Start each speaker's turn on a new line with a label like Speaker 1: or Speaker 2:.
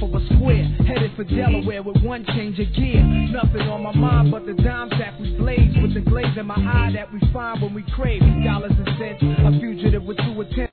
Speaker 1: of a square, headed for Delaware with one change of gear. Nothing on my mind but the dime sack we blaze, with the glaze in my eye that we find when we crave dollars and cents. A fugitive with two attempts.